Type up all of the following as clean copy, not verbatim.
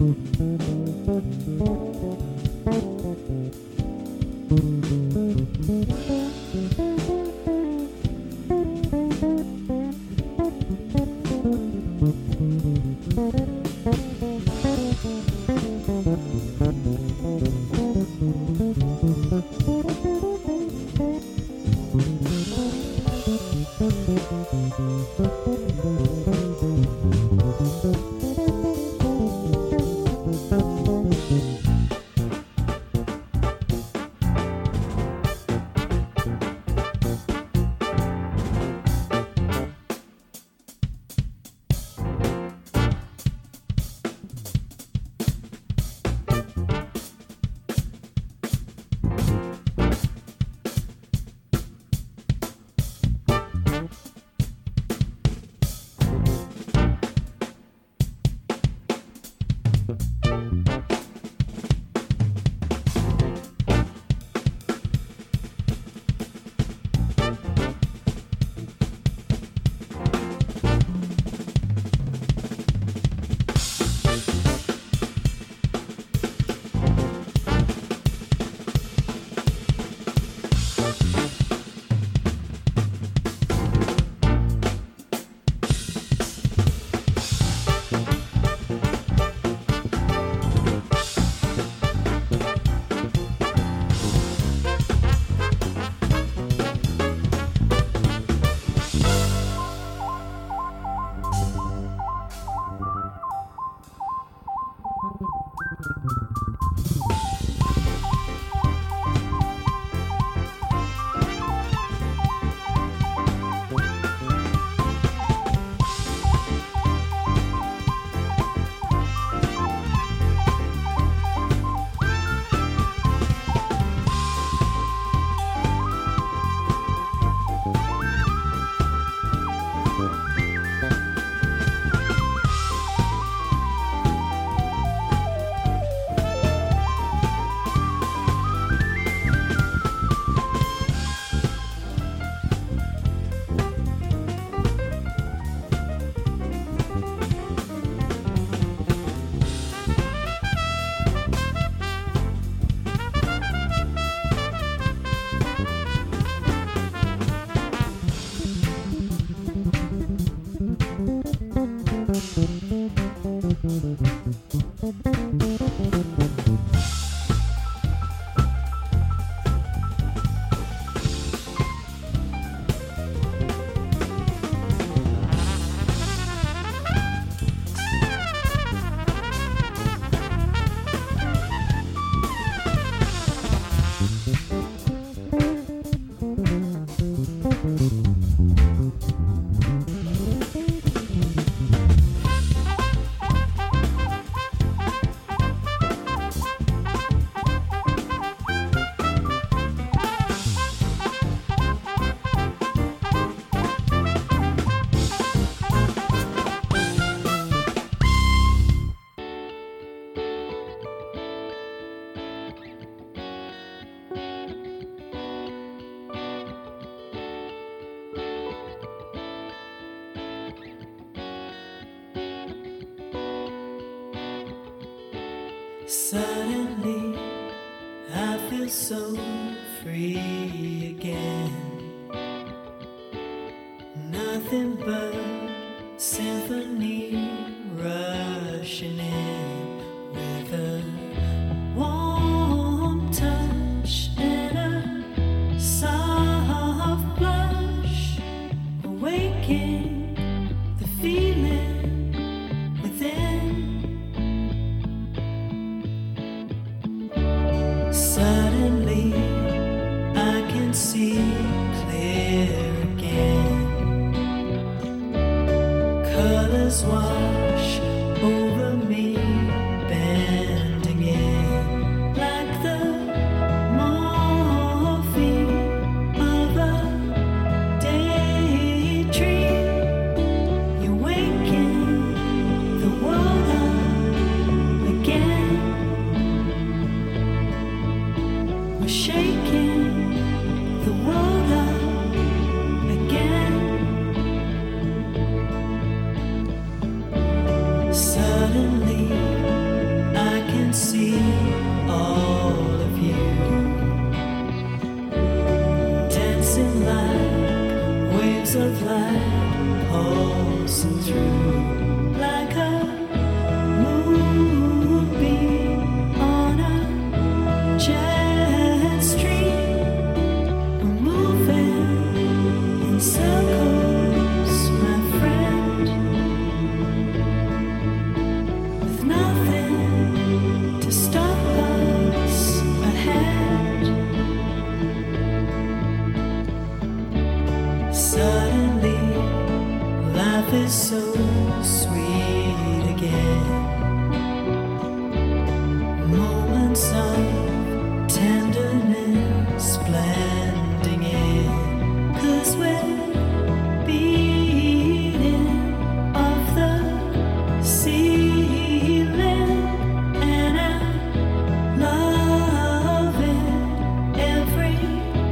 Suddenly, I feel so free again. Nothing but symphony rushing in with a warm touch and a soft blush, awaking the feeling within. Suddenly, I can see clear again. Colors wash over me, bending in like the morphine of a daydream. You're waking the world up again. with nothing to stop us ahead. Suddenly, life is so sweet again. Moments of tenderness blending in, 'cause we're beating off the ceiling, and I love it every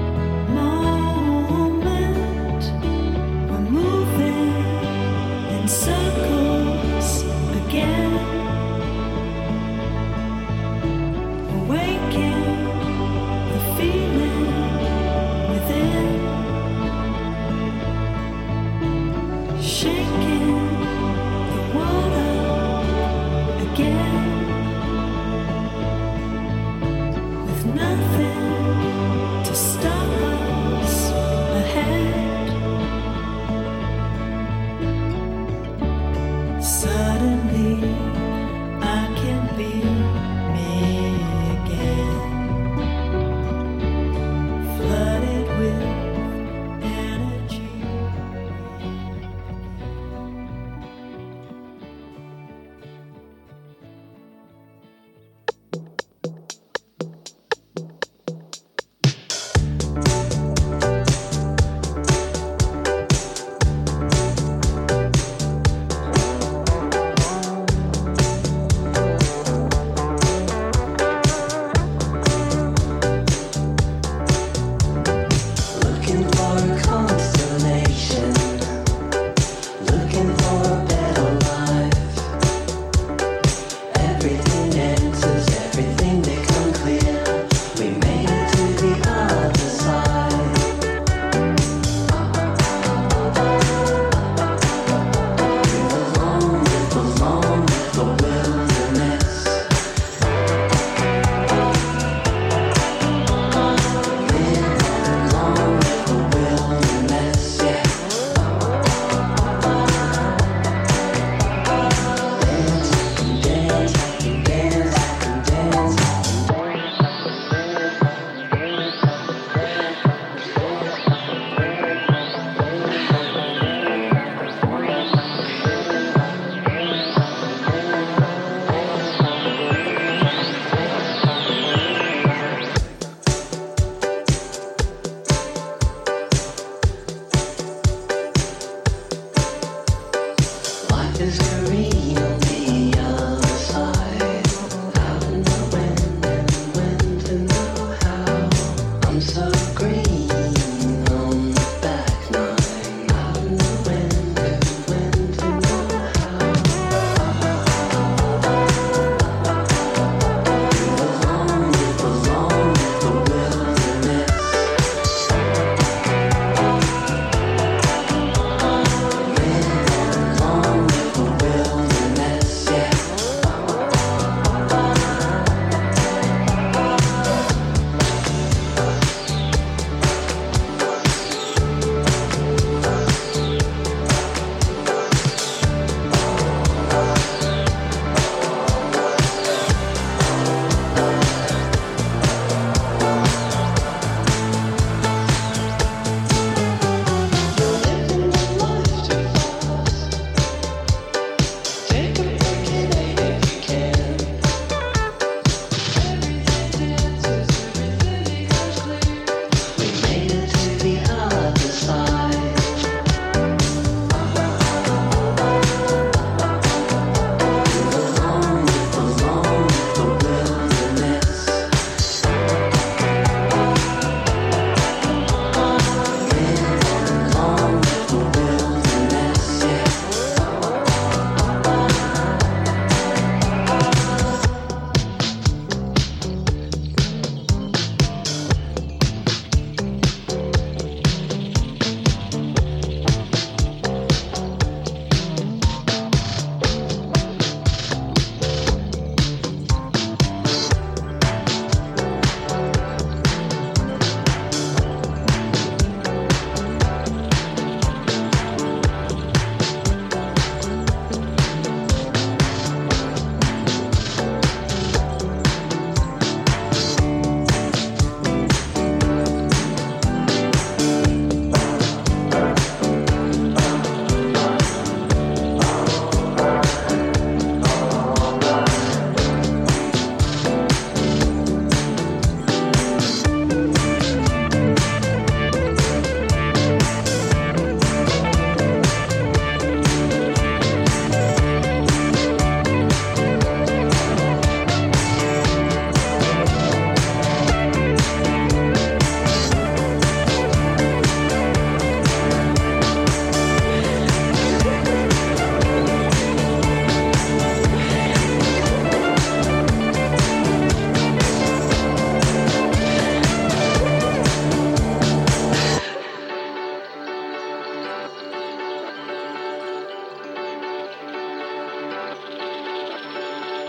moment. We're moving in circles again, awaken the feeling within, shaking the water again, with nothing to stop us ahead. Suddenly, I can be me again, flooded with energy.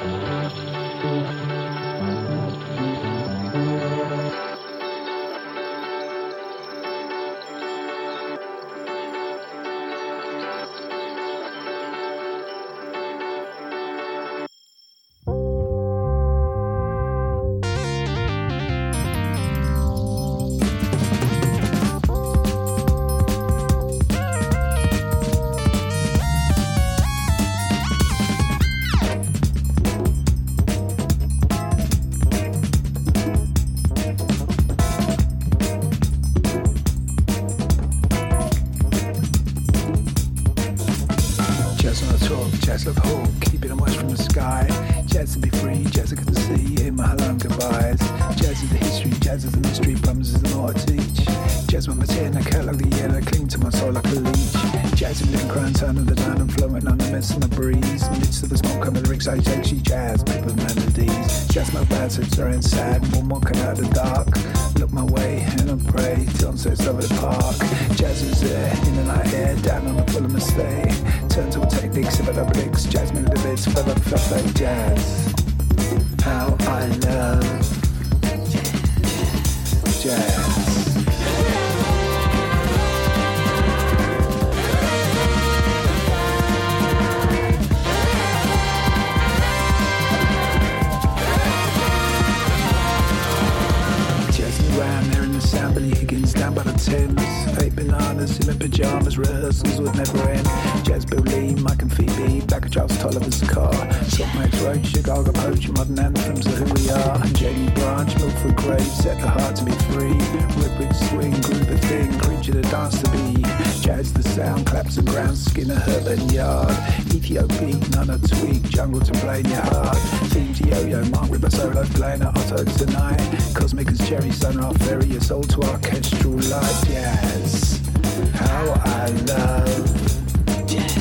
Jazz like hope, keeping a watch from the sky. Jazz to be free, jazz I can see in my hello and goodbyes. Jazz is the history, jazz is the mystery, promises the more I teach. Jazz with my tear and I cut like the air, I cling to my soul like a leech. Jazz is living crown, turn of the down and flowing on the mist and the breeze. Midst of the smoke coming lyrics, I actually jazz, people melodies. Jazz my bad, so it's and sad, one walking out of the dark. Look my way and I pray till sunsets over the park. Jazz is there, in the night air, down on the full of mistake. Turn to a technique, sip at the bricks, jazz melody bits, fill up fluff like jazz. How I love jazz. Around there in the sound, Billy Higgins down by the Thames. 8 bananas in my pyjamas, rehearsals would never end. Jazz Bill Lee, Mike and Phoebe, Black and Charles Tolliver's car. Soft Max Roach, Chicago Poach, modern anthems of who we are. And Jamie Branch, Milford Graves, set the heart to be free. Riprid swing, groove a thing, creature the dance to be. Jazz the sound, claps the ground, Skinner, Herbert Yard. Ethiopia, none a tweak, jungle to play in your heart. Theme to Yo-Yo, Mark Ripper Solo, playing at Otto tonight. Cosmic as Cherry, Sunrise Ferry, a soul to orchestral light. Jazz, how I love jazz.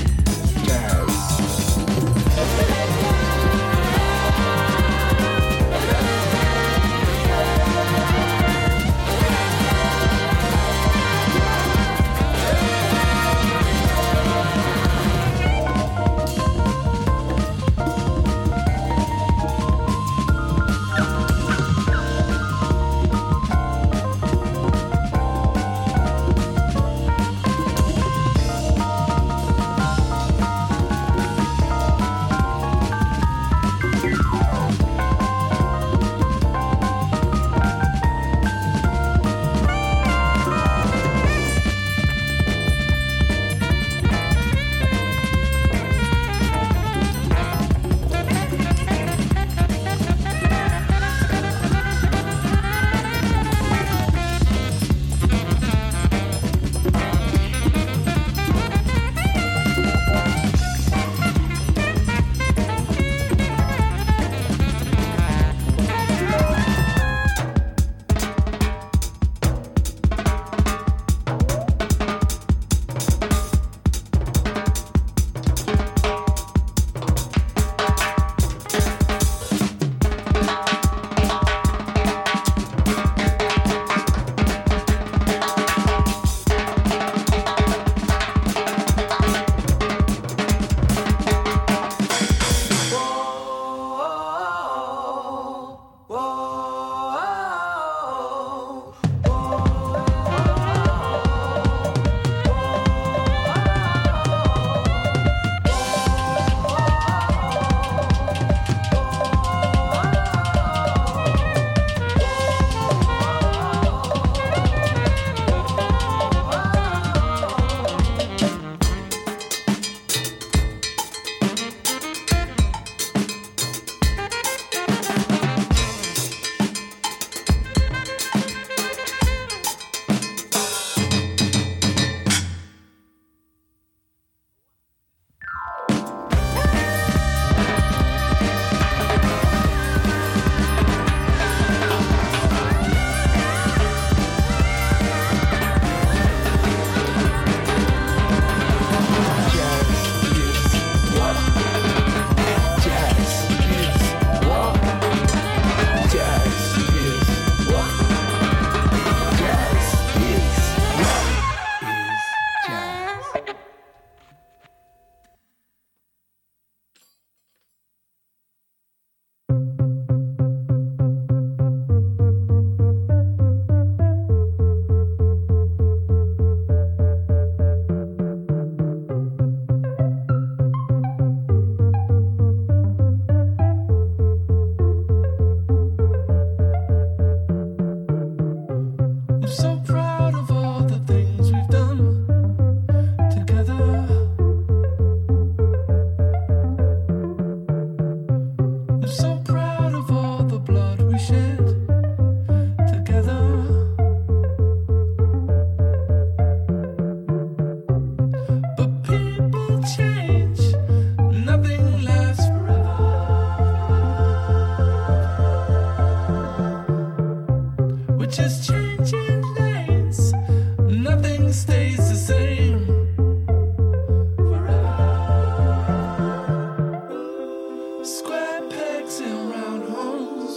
dancing round homes.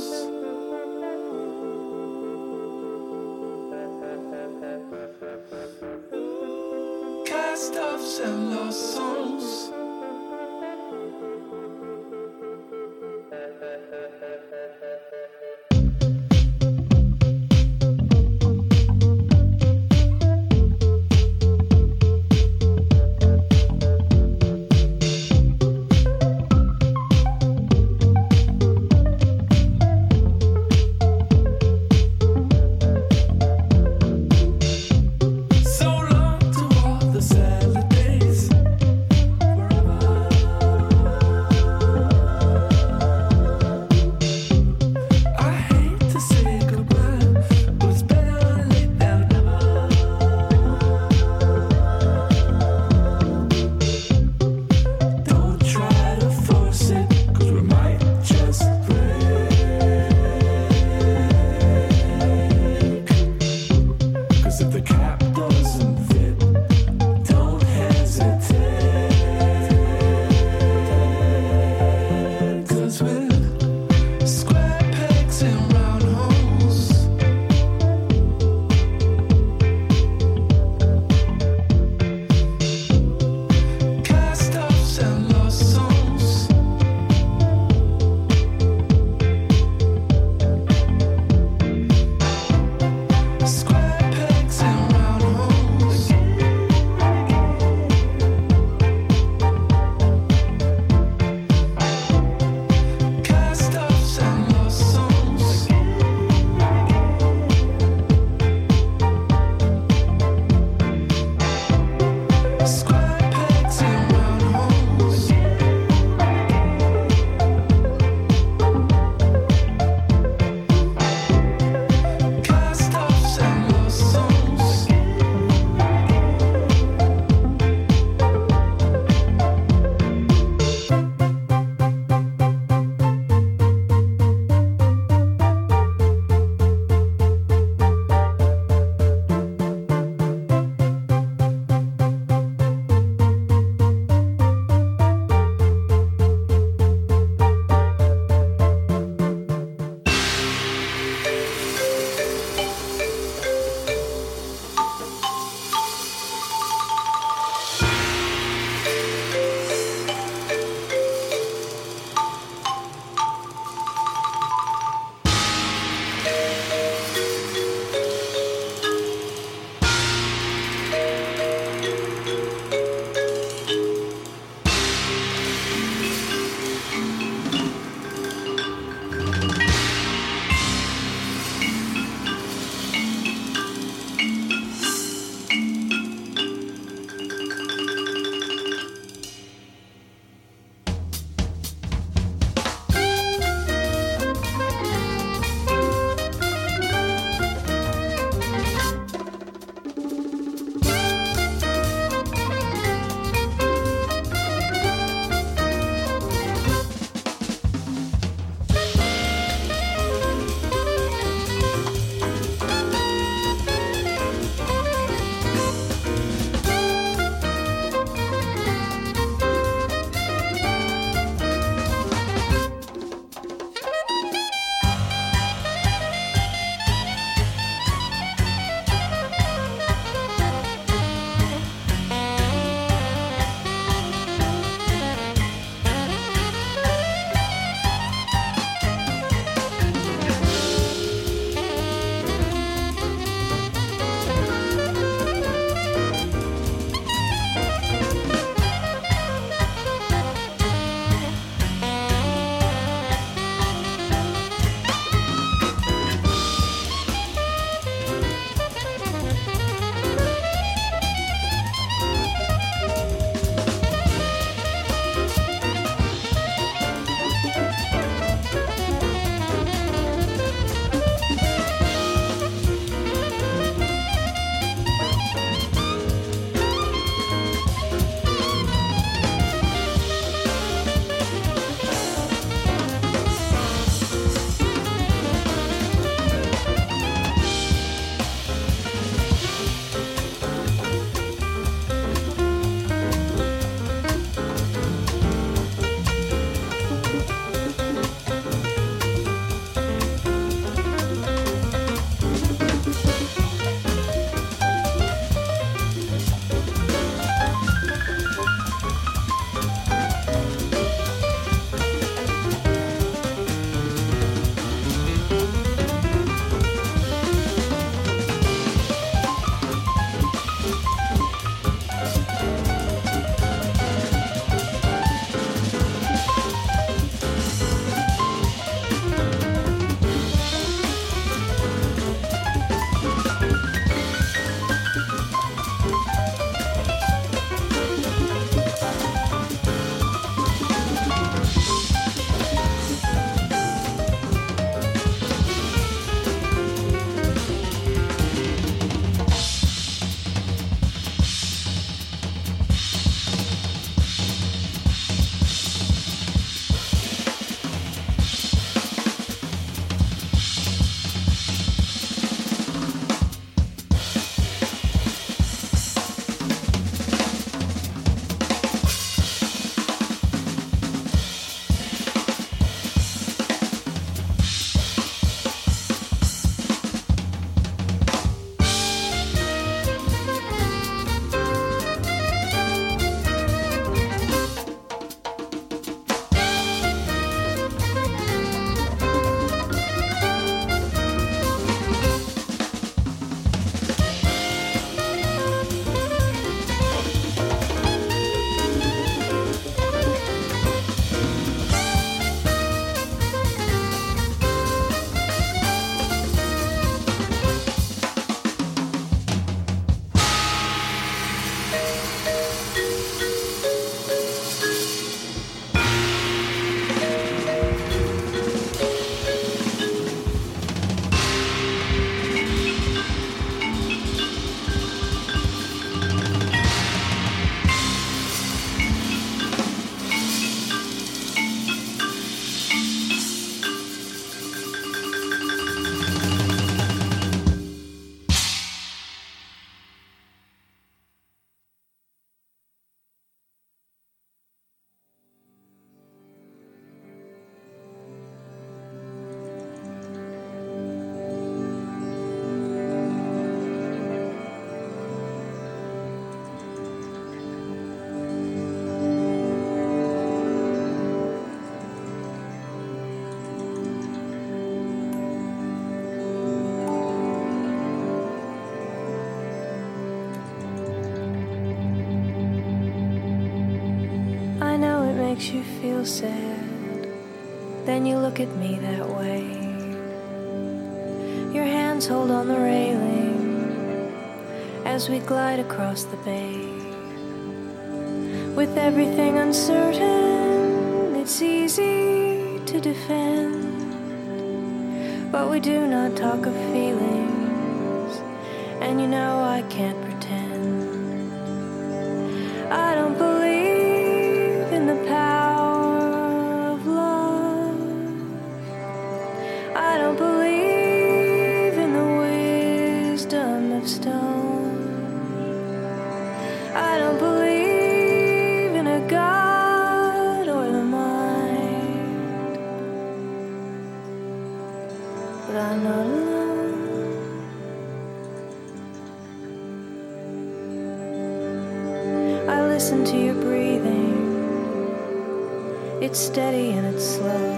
Cast offs and lost songs. So long to all the salad days. makes you feel sad, then you look at me that way. Your hands hold on the railing as we glide across the bay. With everything uncertain, it's easy to defend, but we do not talk of feelings, and you know I can't pretend. I don't believe in the power of love. I don't believe in the wisdom of stone. I don't believe in a God or the mind, but I'm not alone. I listen to your breathing. It's steady and it's slow.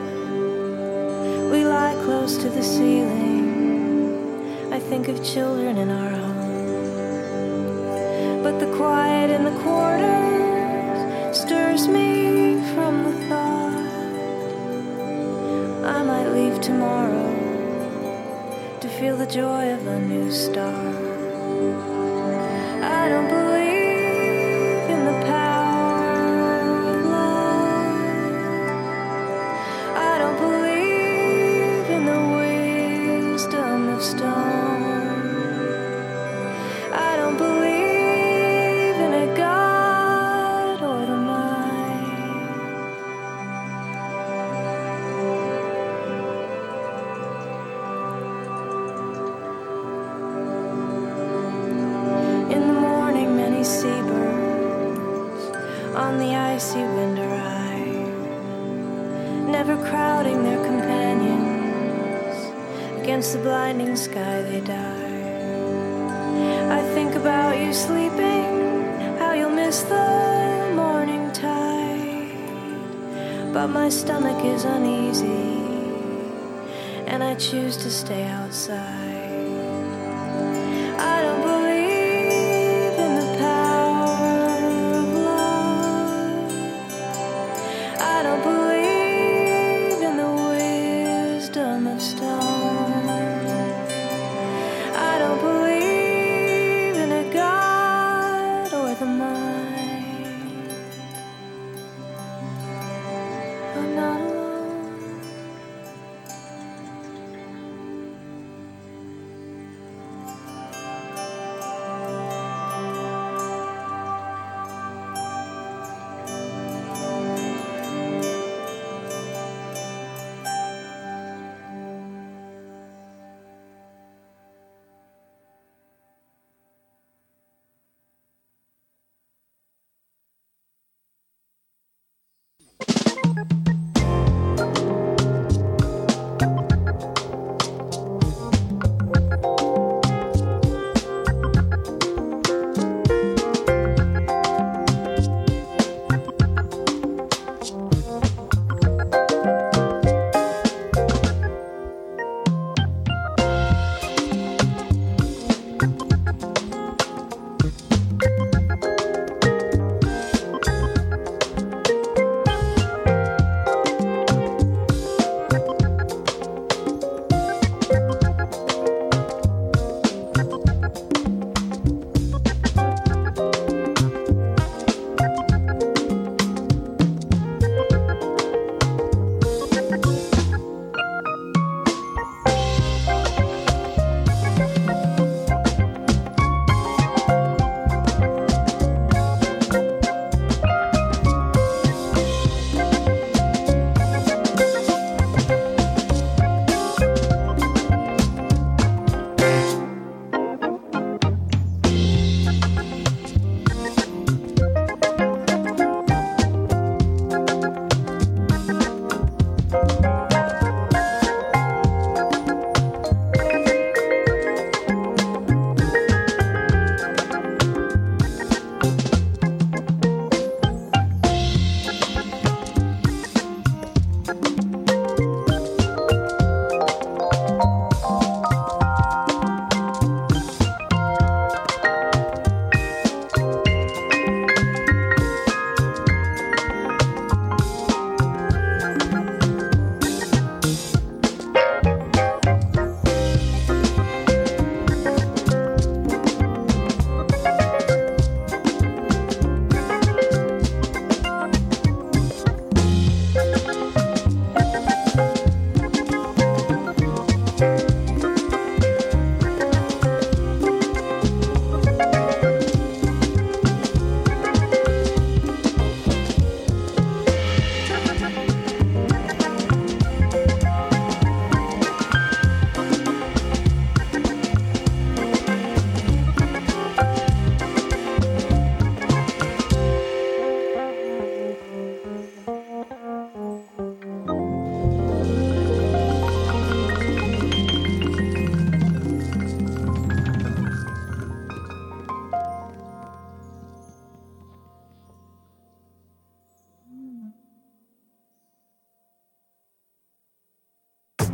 We lie close to the ceiling. I think of children in our home. But the quiet in the quarters stirs me from the thought I might leave tomorrow to feel the joy of a new start. I don't believe in the power of love. I don't believe in the wisdom of stone. I don't believe in a God or the mind. In the morning, many seabirds on the icy winter ride, never crowding their companions. Against the blinding sky they die. I think about you sleeping, how you'll miss the morning tide. But my stomach is uneasy, and I choose to stay outside. I don't believe in the power of love. I don't believe in the wisdom of stone. I don't believe in a God or the mind. I'm not alone.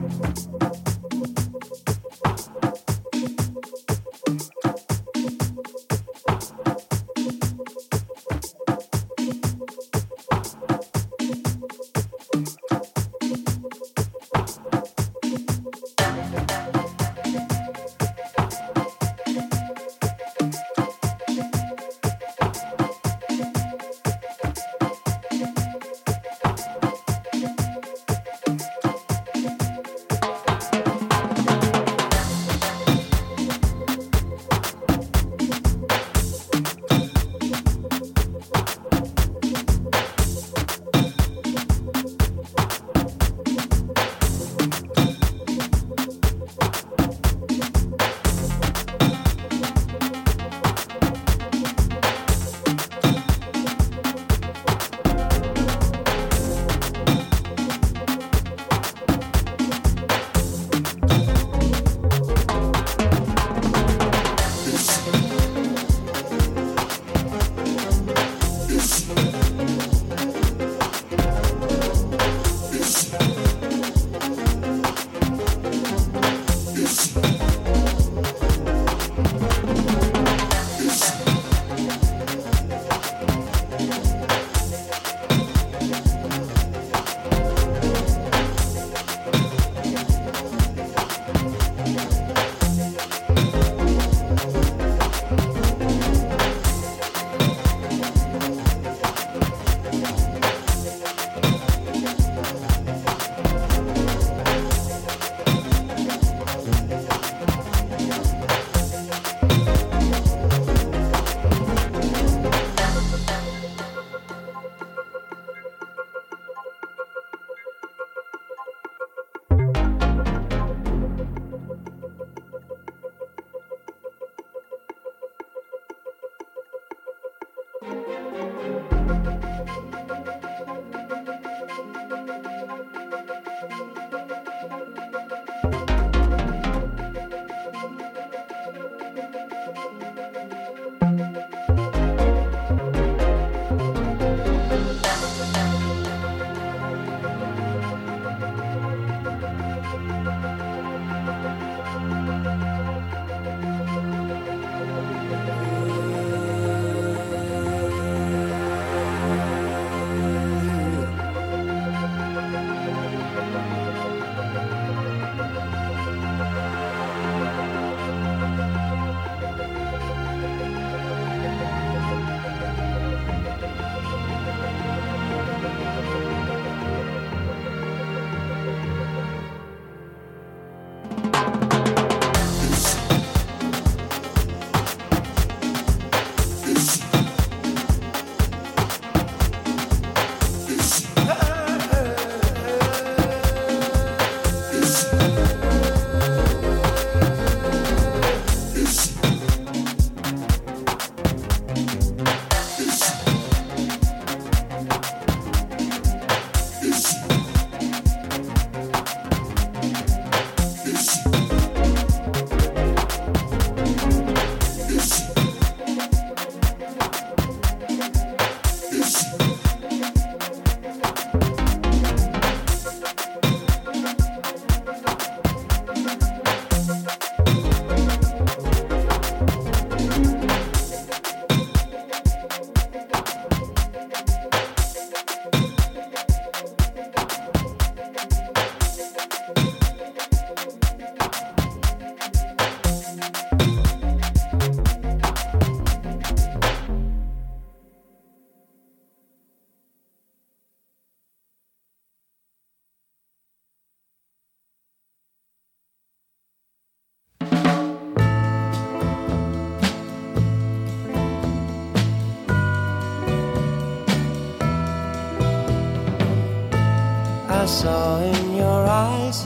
I saw in your eyes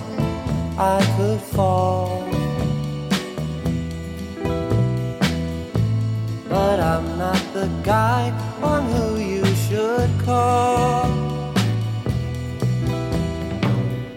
I could fall, but I'm not the guy on who